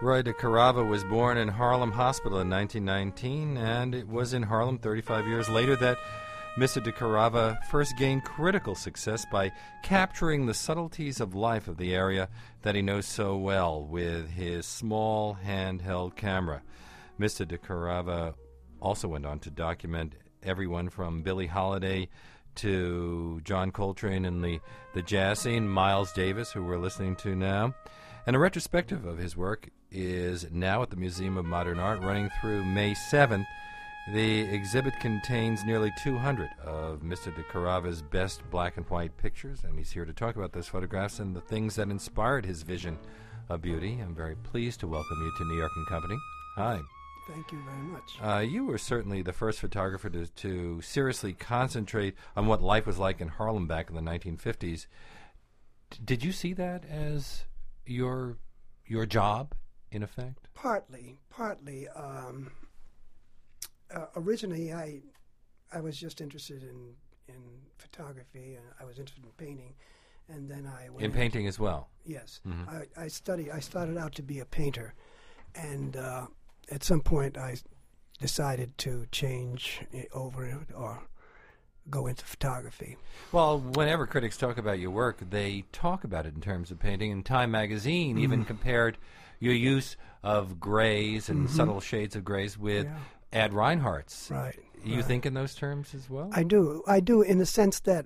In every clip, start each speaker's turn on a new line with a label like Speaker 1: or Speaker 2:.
Speaker 1: Roy DeCarava was born in Harlem Hospital in 1919, and it was in Harlem 35 years later that Mr. DeCarava first gained critical success by capturing the subtleties of life of the area that he knows so well with his small handheld camera. Mr. DeCarava also went on to document everyone from Billie Holiday to John Coltrane and the jazz scene, Miles Davis, who we're listening to now. And a retrospective of his work is now at the Museum of Modern Art running through May 7th. The exhibit contains nearly 200 of Mr. DeCarava's best black and white pictures, and he's here to talk about those photographs and the things that inspired his vision of beauty. I'm very pleased to welcome you to New York & Company. Hi.
Speaker 2: Thank you very much.
Speaker 1: You were certainly the first photographer to seriously concentrate on what life was like in Harlem back in the 1950s. Did you see that as your job, in effect?
Speaker 2: Partly. Originally, I was just interested in photography, and I was interested in painting, and then I went
Speaker 1: in painting as well.
Speaker 2: Yes,
Speaker 1: Mm-hmm.
Speaker 2: I started out to be a painter, and at some point I decided to change over or go into photography.
Speaker 1: Well, whenever critics talk about your work, they talk about it in terms of painting, and Time magazine even compared your use of grays and subtle shades of grays with Ad Reinhardt's.
Speaker 2: Right.
Speaker 1: You think in those terms as well?
Speaker 2: I do in the sense that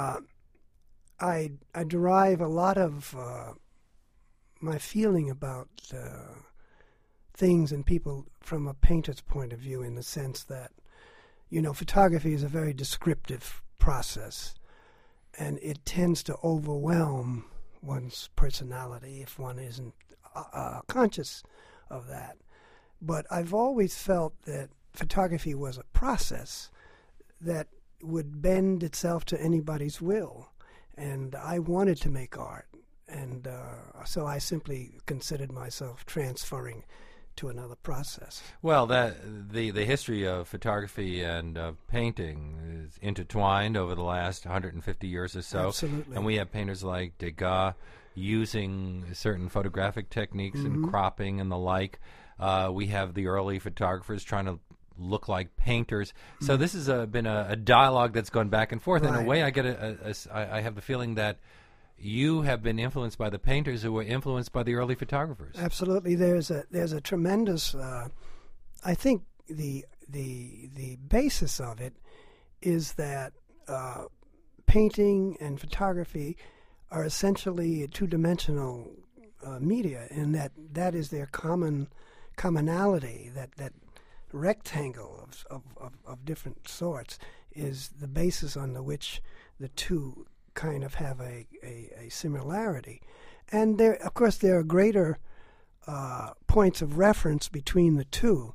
Speaker 2: I derive a lot of my feeling about things and people from a painter's point of view, in the sense that, photography is a very descriptive process, and it tends to overwhelm one's personality if one isn't conscious of that. But I've always felt that photography was a process that would bend itself to anybody's will, and I wanted to make art, and so I simply considered myself transferring to another process.
Speaker 1: Well, the history of photography and of painting is intertwined over the last 150 years or so.
Speaker 2: Absolutely.
Speaker 1: And we have painters like Degas using certain photographic techniques and cropping and the like. We have the early photographers trying to look like painters. So this has been a dialogue that's gone back and forth.
Speaker 2: Right.
Speaker 1: In a way, I have the feeling that you have been influenced by the painters who were influenced by the early photographers.
Speaker 2: Absolutely. There's a tremendous. I think the basis of it is that painting and photography are essentially two-dimensional media, in that is their commonality. That rectangle of different sorts is the basis on which the two kind of have a similarity. And there are greater points of reference between the two,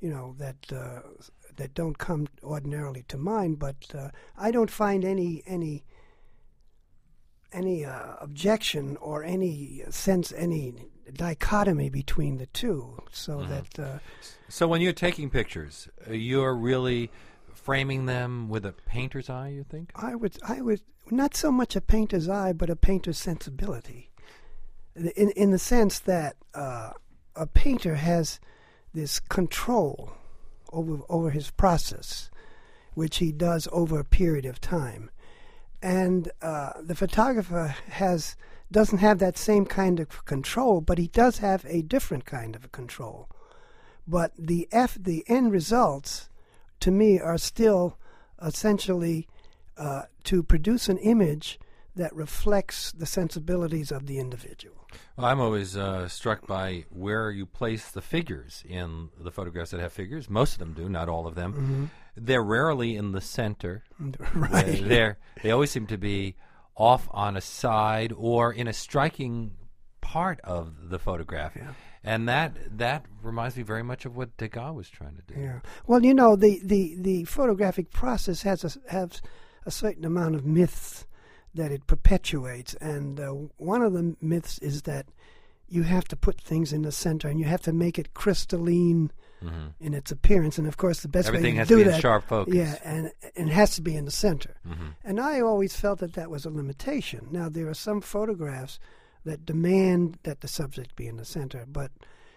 Speaker 2: that don't come ordinarily to mind. But I don't find any objection or any dichotomy between the two. So that.
Speaker 1: So when you're taking pictures, you're really framing them with a painter's eye, you think?
Speaker 2: I would not so much a painter's eye, but a painter's sensibility, in the sense that a painter has this control over his process, which he does over a period of time, and the photographer doesn't have that same kind of control, but he does have a different kind of control. But the end results, to me, are still essentially to produce an image that reflects the sensibilities of the individual.
Speaker 1: Well, I'm always struck by where you place the figures in the photographs that have figures. Most of them do, not all of them. They're rarely in the center.
Speaker 2: Right.
Speaker 1: They always seem to be off on a side or in a striking part of the photograph.
Speaker 2: Yeah.
Speaker 1: And that reminds me very much of what Degas was trying to do.
Speaker 2: Yeah. Well, the photographic process has a certain amount of myths that it perpetuates, and one of the myths is that you have to put things in the center and you have to make it crystalline in its appearance. And of course, the best
Speaker 1: Everything
Speaker 2: way
Speaker 1: has
Speaker 2: to do
Speaker 1: to be
Speaker 2: that,
Speaker 1: in sharp focus.
Speaker 2: Yeah, and it has to be in the center. And I always felt that was a limitation. Now, there are some photographs that demand that the subject be in the center, but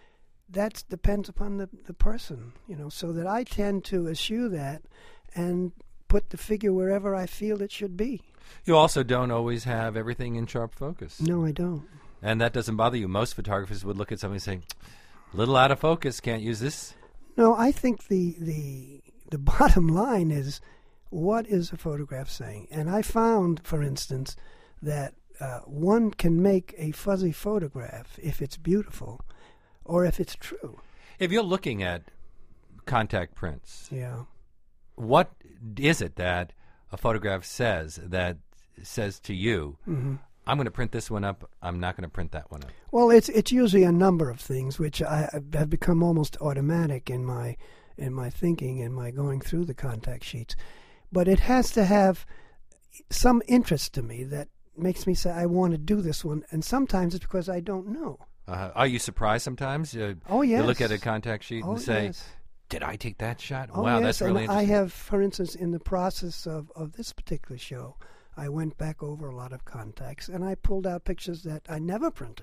Speaker 2: that depends upon the person, so that I tend to eschew that and put the figure wherever I feel it should be.
Speaker 1: You also don't always have everything in sharp focus.
Speaker 2: No, I don't.
Speaker 1: And that doesn't bother you. Most photographers would look at something and say, a little out of focus, can't use this.
Speaker 2: No, I think the bottom line is, what is a photograph saying? And I found, for instance, that one can make a fuzzy photograph if it's beautiful or if it's true.
Speaker 1: If you're looking at contact prints,
Speaker 2: Yeah.
Speaker 1: what is it that a photograph says to you, I'm going to print this one up, I'm not going to print that one up?
Speaker 2: Well, it's usually a number of things which have become almost automatic in my thinking and my going through the contact sheets. But it has to have some interest to me that makes me say I want to do this one, and sometimes it's because I don't know.
Speaker 1: Are you surprised sometimes?
Speaker 2: Oh, yes.
Speaker 1: You look at a contact sheet and say,
Speaker 2: yes.
Speaker 1: Did I take that shot?
Speaker 2: Oh,
Speaker 1: wow,
Speaker 2: yes.
Speaker 1: that's really
Speaker 2: and
Speaker 1: interesting.
Speaker 2: I have, for instance, in the process of this particular show, I went back over a lot of contacts, and I pulled out pictures that I never printed,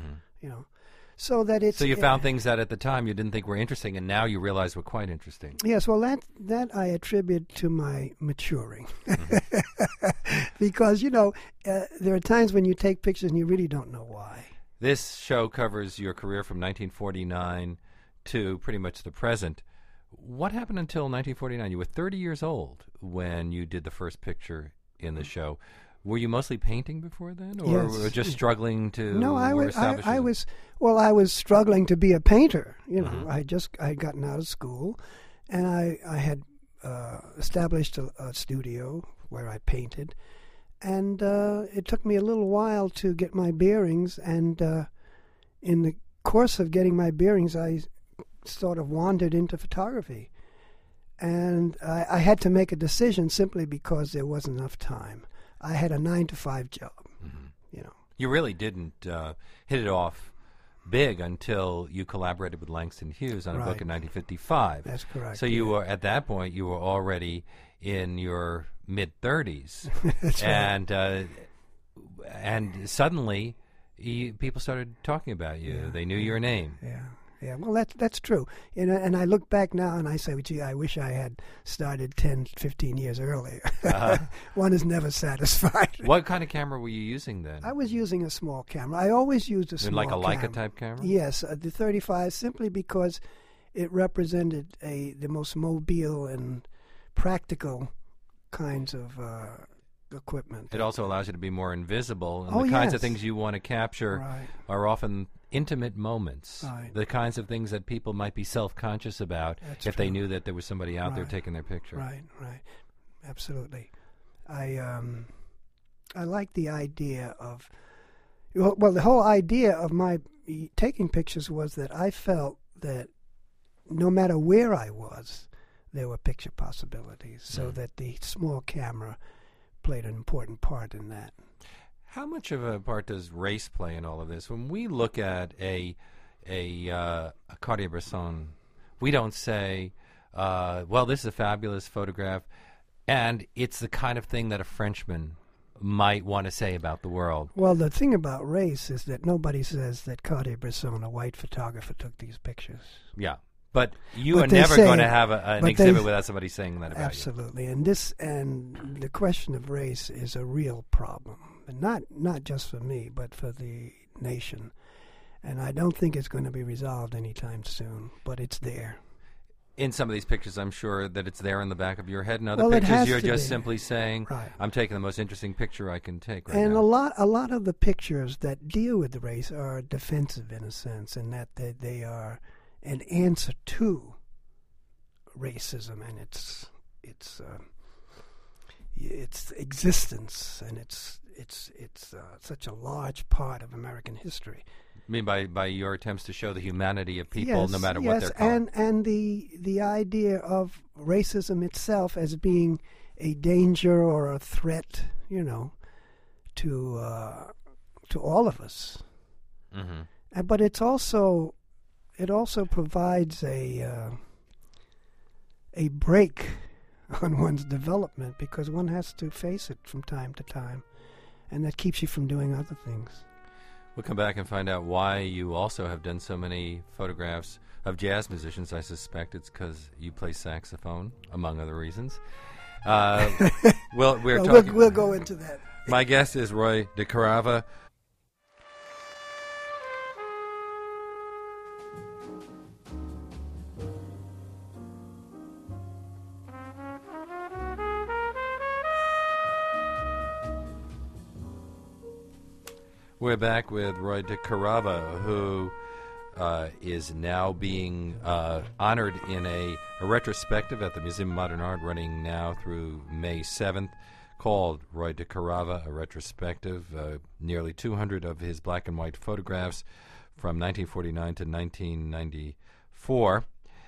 Speaker 2: so that it's...
Speaker 1: So you found things that at the time you didn't think were interesting, and now you realize were quite interesting.
Speaker 2: Yes, well, that I attribute to my maturing. Because, there are times when you take pictures and you really don't know why.
Speaker 1: This show covers your career from 1949 to pretty much the present. What happened until 1949? You were 30 years old when you did the first picture in the show. Were you mostly painting before then, or
Speaker 2: Yes.
Speaker 1: were just struggling to?
Speaker 2: No, I was.
Speaker 1: establish
Speaker 2: I
Speaker 1: it?
Speaker 2: was. Well, I was struggling to be a painter. I had gotten out of school, and I had established a studio where I painted, and it took me a little while to get my bearings. And in the course of getting my bearings, I sort of wandered into photography, and I had to make a decision simply because there wasn't enough time. I had a 9-to-5 job,
Speaker 1: You really didn't hit it off big until you collaborated with Langston Hughes on a book in 1955.
Speaker 2: That's correct.
Speaker 1: So you were, at that point, you were already in your mid-30s.
Speaker 2: That's right.
Speaker 1: And suddenly people started talking about you.
Speaker 2: Yeah.
Speaker 1: They knew your name.
Speaker 2: Yeah. Well, that's true. And I look back now and I say, gee, I wish I had started 10, 15 years earlier. One is never satisfied.
Speaker 1: What kind of camera were you using then?
Speaker 2: I was using a small camera. I always used a small
Speaker 1: Like a
Speaker 2: camera.
Speaker 1: Leica type camera?
Speaker 2: Yes, the 35, simply because it represented the most mobile and practical kinds of equipment.
Speaker 1: It also allows you to be more invisible, and
Speaker 2: Oh,
Speaker 1: the kinds of
Speaker 2: yes.
Speaker 1: things you want to capture
Speaker 2: Right.
Speaker 1: are often intimate moments,
Speaker 2: Right.
Speaker 1: the kinds of things that people might be self-conscious about
Speaker 2: That's
Speaker 1: if they
Speaker 2: true.
Speaker 1: knew that there was somebody out there
Speaker 2: Right.
Speaker 1: taking their picture.
Speaker 2: Right. Absolutely. I like the idea of, well, the whole idea of my taking pictures was that I felt that no matter where I was, there were picture possibilities, so that the small camera played an important part in that.
Speaker 1: How much of a part does race play in all of this? When we look at a Cartier-Bresson, we don't say, well, this is a fabulous photograph, and it's the kind of thing that a Frenchman might want to say about the world.
Speaker 2: Well, the thing about race is that nobody says that Cartier-Bresson, a white photographer, took these pictures.
Speaker 1: Yeah. But you
Speaker 2: But
Speaker 1: are
Speaker 2: they
Speaker 1: never
Speaker 2: say-
Speaker 1: going to have an
Speaker 2: but
Speaker 1: exhibit
Speaker 2: they-
Speaker 1: without somebody saying that about
Speaker 2: Absolutely, and the question of race is a real problem, and not just for me, but for the nation. And I don't think it's going to be resolved anytime soon, but it's there.
Speaker 1: you. In some of these pictures, I'm sure that it's there in the back of your head. In other
Speaker 2: Well, it
Speaker 1: pictures,
Speaker 2: has
Speaker 1: you're
Speaker 2: to
Speaker 1: just
Speaker 2: be.
Speaker 1: simply saying,
Speaker 2: Right.
Speaker 1: I'm taking the most interesting picture I can take right
Speaker 2: And
Speaker 1: now.
Speaker 2: a lot of the pictures that deal with the race are defensive in a sense, in that they are an answer to racism and its existence, and it's such a large part of American history.
Speaker 1: I mean, by your attempts to show the humanity of people, no matter what
Speaker 2: yes,
Speaker 1: they're called.
Speaker 2: and the idea of racism itself as being a danger or a threat, to all of us.
Speaker 1: Mm-hmm.
Speaker 2: But it also provides a break on one's development, because one has to face it from time to time, and that keeps you from doing other things.
Speaker 1: We'll come back and find out why you also have done so many photographs of jazz musicians. I suspect it's because you play saxophone, among other reasons. We'll
Speaker 2: go into that.
Speaker 1: My guest is Roy DeCarava. We're back with Roy DeCarava, who is now being honored in a retrospective at the Museum of Modern Art running now through May 7th, called Roy DeCarava, a retrospective, nearly 200 of his black and white photographs from 1949 to 1994.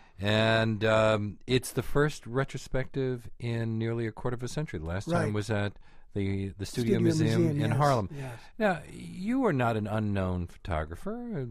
Speaker 1: And it's the first retrospective in nearly a quarter of a century. The last time was at the Studio Museum in
Speaker 2: yes,
Speaker 1: Harlem.
Speaker 2: Yes.
Speaker 1: Now, you are not an unknown photographer.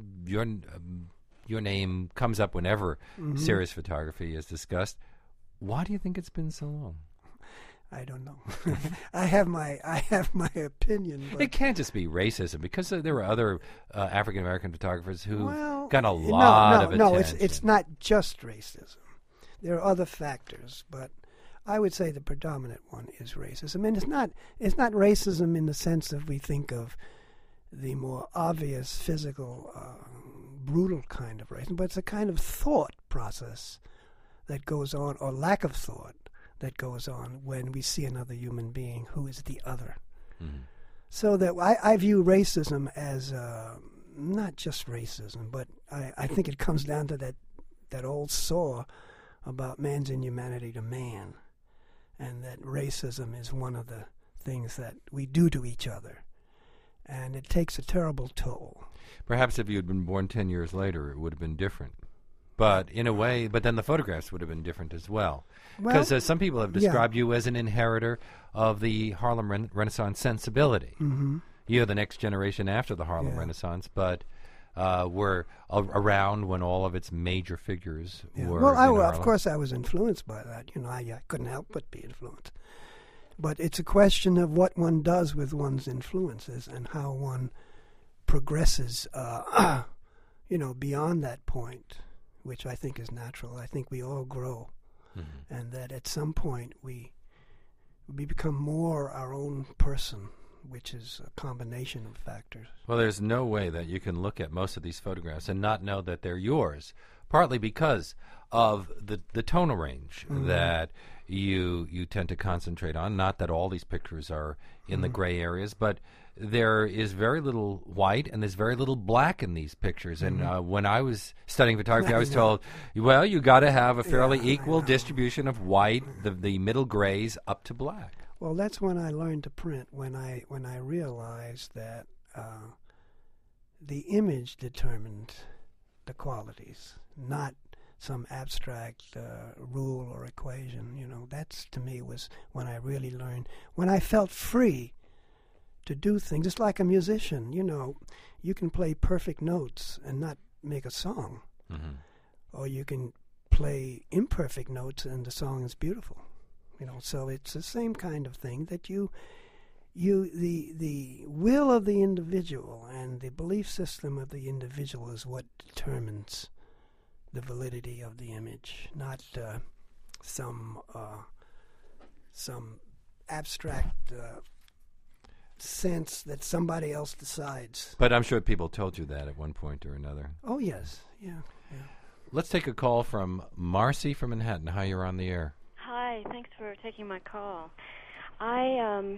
Speaker 1: Your name comes up whenever serious photography is discussed. Why do you think it's been so long?
Speaker 2: I don't know. I have my opinion. But
Speaker 1: it can't just be racism, because there were other African American photographers who got a
Speaker 2: lot
Speaker 1: of attention.
Speaker 2: No, it's not just racism. There are other factors, but I would say the predominant one is racism. And it's not racism in the sense that we think of the more obvious physical, brutal kind of racism, but it's a kind of thought process that goes on, or lack of thought that goes on when we see another human being who is the other. Mm-hmm. So that I view racism as not just racism, but I think it comes down to that old saw about man's inhumanity to man. And that racism is one of the things that we do to each other. And it takes a terrible toll.
Speaker 1: Perhaps if you had been born 10 years later, it would have been different. But in a way, but then the photographs would have been different as well. Because some people have described you as an inheritor of the Harlem Renaissance sensibility. Mm-hmm. You're the next generation after the Harlem Renaissance, but were around when all of its major figures were
Speaker 2: of course I was influenced by that. I couldn't help but be influenced. But it's a question of what one does with one's influences and how one progresses, beyond that point, which I think is natural. I think we all grow, and that at some point we become more our own person, which is a combination of factors.
Speaker 1: Well, there's no way that you can look at most of these photographs and not know that they're yours, partly because of the tonal range that you tend to concentrate on. Not that all these pictures are in the gray areas, but there is very little white and there's very little black in these pictures. And when I was studying photography, I was told, well, you got to have a fairly equal distribution of white, the middle grays, up to black.
Speaker 2: Well, that's when I learned to print, when I realized that the image determined the qualities, not some abstract rule or equation. That's, to me, was when I really learned, when I felt free to do things. It's like a musician, you can play perfect notes and not make a song. Mm-hmm. Or you can play imperfect notes and the song is beautiful. So it's the same kind of thing that the will of the individual and the belief system of the individual is what determines the validity of the image, not some abstract sense that somebody else decides.
Speaker 1: But I'm sure people told you that at one point or another.
Speaker 2: Oh, yes. Yeah.
Speaker 1: Let's take a call from Marcy from Manhattan. Hi, you're on the air.
Speaker 3: Hi, thanks for taking my call. Mr.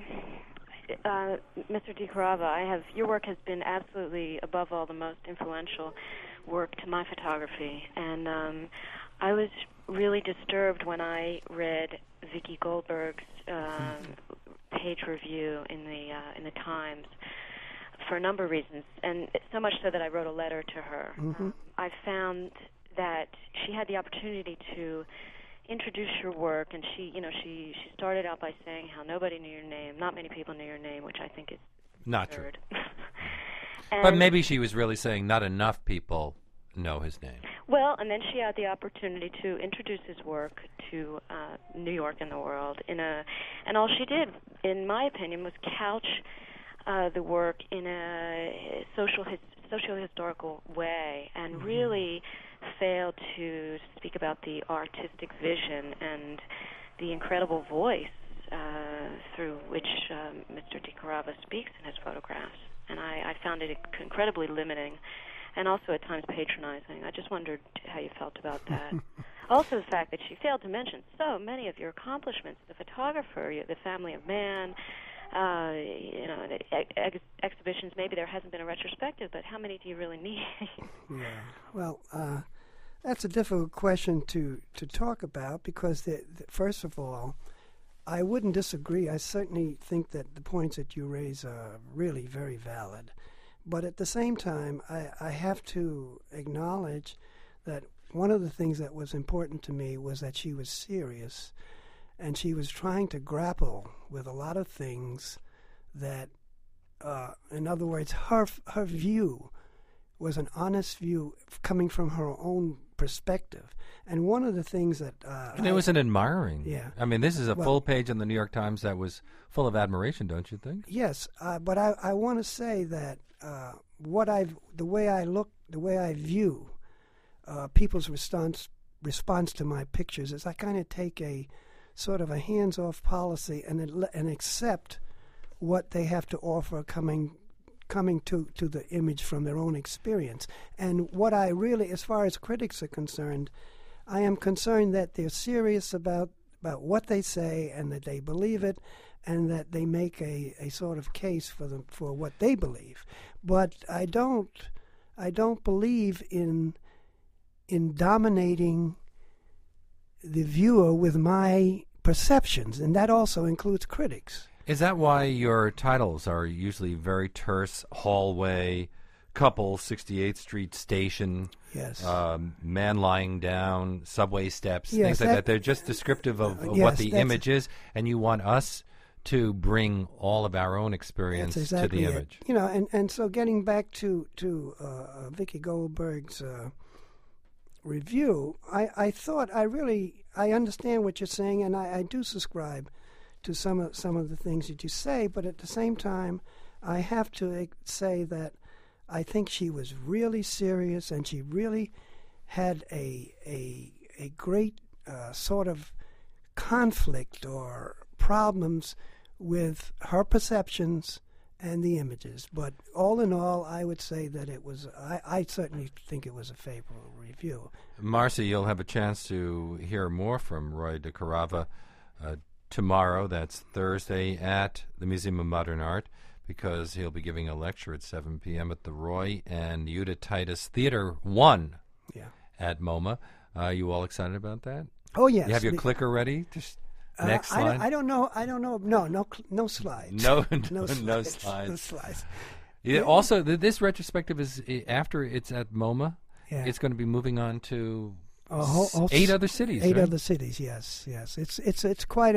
Speaker 3: DeCarava, your work has been absolutely, above all, the most influential work to my photography, and I was really disturbed when I read Vicki Goldberg's page review in the Times for a number of reasons, and so much so that I wrote a letter to her. Mm-hmm. I found that she had the opportunity to introduce your work, and she started out by saying how nobody knew your name, not many people knew your name, which I think is
Speaker 1: not
Speaker 3: absurd.
Speaker 1: True. But maybe she was really saying not enough people know his name.
Speaker 3: Well, and then she had the opportunity to introduce his work to New York and the world and all she did, in my opinion, was couch the work in a socio-historical way, and really failed to speak about the artistic vision and the incredible voice through which Mr. DeCarava speaks in his photographs. And I found it incredibly limiting and also at times patronizing. I just wondered how you felt about that. Also the fact that she failed to mention so many of your accomplishments, the photographer, the family of man, the exhibitions. Maybe there hasn't been a retrospective, but how many do you really need?
Speaker 2: Yeah. Well, that's a difficult question to talk about because, first of all, I wouldn't disagree. I certainly think that the points that you raise are really very valid. But at the same time, I have to acknowledge that one of the things that was important to me was that she was serious, and she was trying to grapple with a lot of things that, in other words, her view was an honest view coming from her own perspective. And one of the things that...
Speaker 1: and it was an admiring.
Speaker 2: Yeah.
Speaker 1: I mean, this is a full page in the New York Times that was full of admiration, don't you think?
Speaker 2: Yes, but I want to say that the way I view people's response to my pictures is I kind of take a sort of a hands-off policy and accept what they have to offer coming to the image from their own experience. And what I really, as far as critics are concerned, I am concerned that they're serious about what they say and that they believe it and that they make a sort of case for what they believe. But I don't believe in dominating the viewer with my perceptions, and that also includes critics.
Speaker 1: Is that why your titles are usually very terse? Hallway, couple, 68th Street station,
Speaker 2: yes,
Speaker 1: man lying down, subway steps,
Speaker 2: yes,
Speaker 1: things like that. They're just descriptive of what the image is, and you want us to bring all of our own experience to the image.
Speaker 2: You know, and so getting back to Vicki Goldberg's review, I thought I understand what you're saying, and I do subscribe to some of the things that you say, but at the same time, I have to say that I think she was really serious, and she really had a great sort of conflict or problems with her perceptions and the images. But all in all, I would say that it was, I certainly think it was a favorable review.
Speaker 1: Marcy, you'll have a chance to hear more from Roy DeCarava tomorrow. That's Thursday at the Museum of Modern Art, because he'll be giving a lecture at 7 p.m. at the Roy and Uta Titus Theater 1 at MoMA. Are you all excited about that?
Speaker 2: Oh, yes.
Speaker 1: You have your clicker ready? Just next slide?
Speaker 2: I don't know. No slides.
Speaker 1: No
Speaker 2: slides.
Speaker 1: No slides.
Speaker 2: No slides.
Speaker 1: Yeah, also, this retrospective is, after it's at MoMA,
Speaker 2: Yeah.
Speaker 1: it's going to be moving on to
Speaker 2: 8
Speaker 1: other cities.
Speaker 2: 8
Speaker 1: right?
Speaker 2: other cities. Yes. It's quite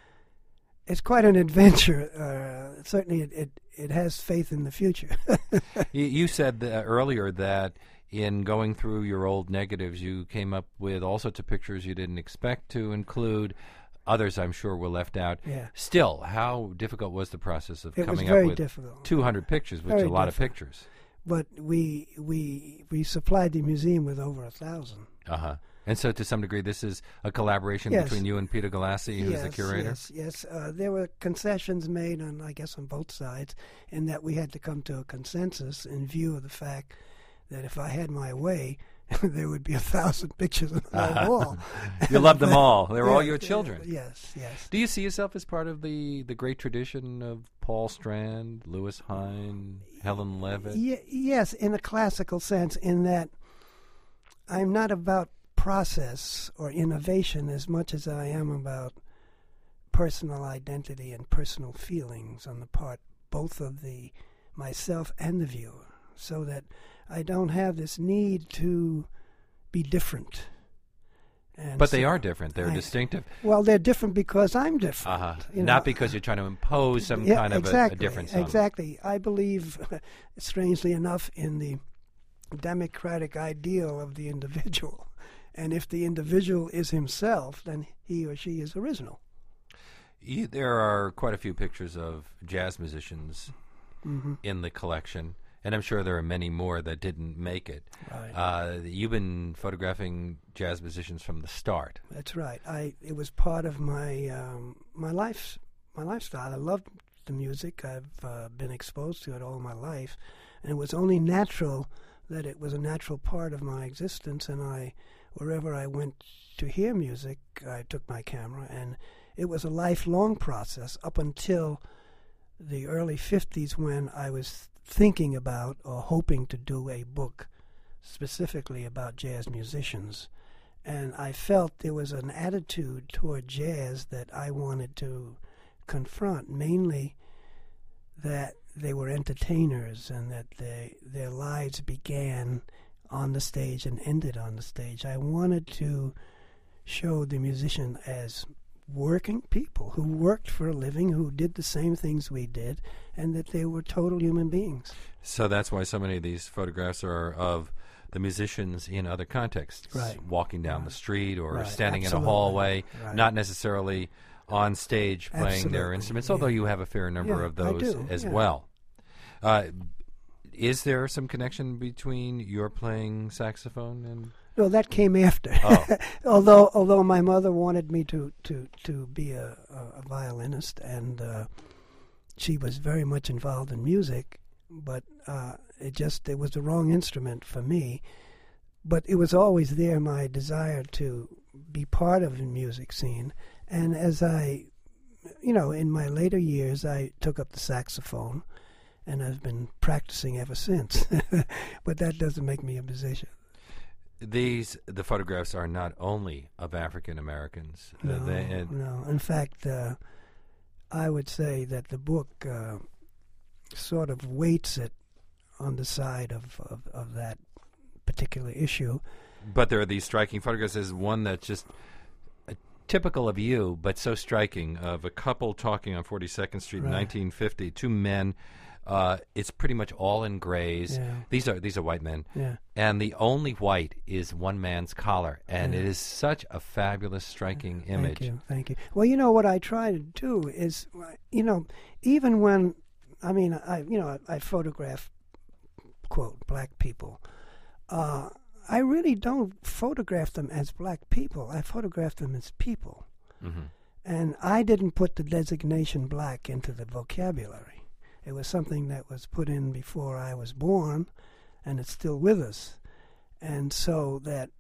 Speaker 2: an adventure. Certainly, it has faith in the future.
Speaker 1: You said earlier that in going through your old negatives, you came up with all sorts of pictures you didn't expect to include. Others, I'm sure, were left out.
Speaker 2: Yeah.
Speaker 1: Still, how difficult was the process of coming
Speaker 2: up
Speaker 1: with
Speaker 2: difficult.
Speaker 1: 200 pictures, which is a lot of pictures?
Speaker 2: But we supplied the museum with over 1,000.
Speaker 1: Uh-huh. And so, to some degree, this is a collaboration between you and Peter Galassi, who's the curator?
Speaker 2: Yes. There were concessions made, on both sides, in that we had to come to a consensus in view of the fact that if I had my way, there would be 1,000 pictures on my wall.
Speaker 1: You love them all. They're all your children.
Speaker 2: Yes.
Speaker 1: Do you see yourself as part of the great tradition of Paul Strand, Louis Hine, Helen Levitt?
Speaker 2: Yes, in a classical sense, in that I'm not about process or innovation as much as I am about personal identity and personal feelings on the part both of the myself and the viewer, so that I don't have this need to be different.
Speaker 1: But they are different. They're distinctive.
Speaker 2: Well, they're different because I'm different.
Speaker 1: Not because you're trying to impose some kind of a difference on them.
Speaker 2: Exactly. I believe, strangely enough, in the democratic ideal of the individual. And if the individual is himself, then he or she is original.
Speaker 1: There are quite a few pictures of jazz musicians in the collection, and I'm sure there are many more that didn't make it.
Speaker 2: Right.
Speaker 1: You've been photographing jazz musicians from the start.
Speaker 2: That's right. It was part of my my lifestyle. I loved the music. I've been exposed to it all my life, and it was only natural that it was a natural part of my existence. And wherever I went to hear music, I took my camera, and it was a lifelong process up until the early 50s when I was thinking about or hoping to do a book specifically about jazz musicians. And I felt there was an attitude toward jazz that I wanted to confront, mainly that they were entertainers and that their lives began on the stage and ended on the stage. I wanted to show the musician as working people who worked for a living, who did the same things we did, and that they were total human beings.
Speaker 1: So that's why so many of these photographs are of the musicians in other contexts,
Speaker 2: right.
Speaker 1: Walking down the street or
Speaker 2: right.
Speaker 1: standing
Speaker 2: Absolutely.
Speaker 1: in a hallway,
Speaker 2: right.
Speaker 1: Not necessarily on stage playing
Speaker 2: Absolutely.
Speaker 1: their instruments, although you have a fair number of those as well. Is there some connection between your playing saxophone and...
Speaker 2: No, that came after.
Speaker 1: Oh.
Speaker 2: although my mother wanted me to be a violinist, and she was very much involved in music, but it was the wrong instrument for me. But it was always there, my desire to be part of the music scene. And as in my later years, I took up the saxophone, and I've been practicing ever since. But that doesn't make me a musician.
Speaker 1: The photographs are not only of African Americans.
Speaker 2: No. In fact, I would say that the book sort of weights it on the side of that particular issue.
Speaker 1: But there are these striking photographs. There's one that's just typical of you, but so striking, of a couple talking on 42nd Street in 1950, two men. It's pretty much all in grays.
Speaker 2: Yeah.
Speaker 1: These are white men.
Speaker 2: Yeah.
Speaker 1: And the only white is one man's collar. And it is such a fabulous, striking image.
Speaker 2: Thank you. Well, what I try to do is, even when, I photograph, quote, black people, I really don't photograph them as black people. I photograph them as people. Mm-hmm. And I didn't put the designation black into the vocabulary. It was something that was put in before I was born, and it's still with us. And so that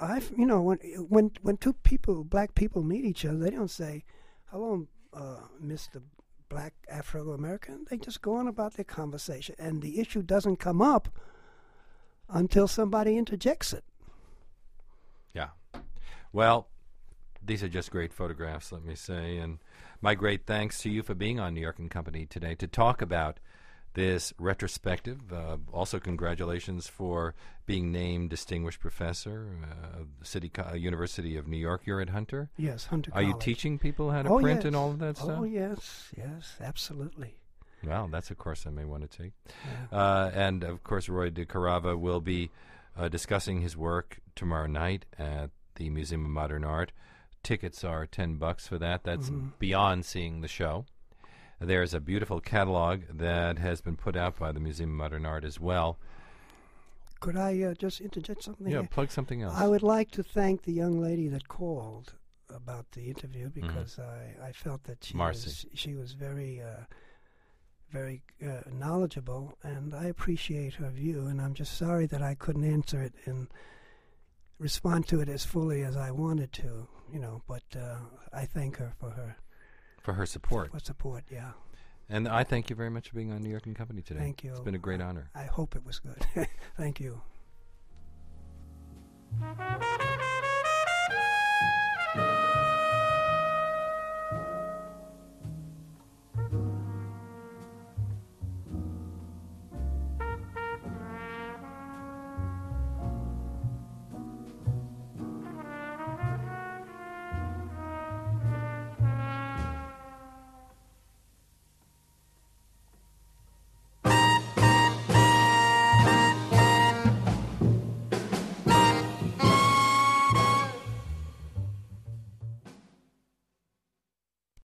Speaker 2: when two people, black people, meet each other, they don't say, "Hello, Mr. Black Afro-American." They just go on about their conversation, and the issue doesn't come up until somebody interjects it.
Speaker 1: Yeah. Well, these are just great photographs, let me say, and my great thanks to you for being on New York & Company today to talk about this retrospective. Also, congratulations for being named Distinguished Professor of the University of New York. You're at Hunter?
Speaker 2: Yes, Hunter
Speaker 1: Are
Speaker 2: College.
Speaker 1: you teaching people how to print and all of that stuff?
Speaker 2: Oh, yes, absolutely.
Speaker 1: Well, that's a course I may want to take.
Speaker 2: Yeah.
Speaker 1: And, of course, Roy DeCarava will be discussing his work tomorrow night at the Museum of Modern Art. Tickets are $10 for that. That's beyond seeing the show. There's a beautiful catalog that has been put out by the Museum of Modern Art as well.
Speaker 2: Could I just interject something?
Speaker 1: Yeah,
Speaker 2: here?
Speaker 1: plug something else.
Speaker 2: I would like to thank the young lady that called about the interview because I felt that she was very knowledgeable, and I appreciate her view, and I'm just sorry that I couldn't answer it and respond to it as fully as I wanted to, but I thank her for her
Speaker 1: support.
Speaker 2: For support, yeah.
Speaker 1: And I thank you very much for being on New York & Company today.
Speaker 2: Thank you.
Speaker 1: It's been a great honor.
Speaker 2: I hope it was good. Thank you.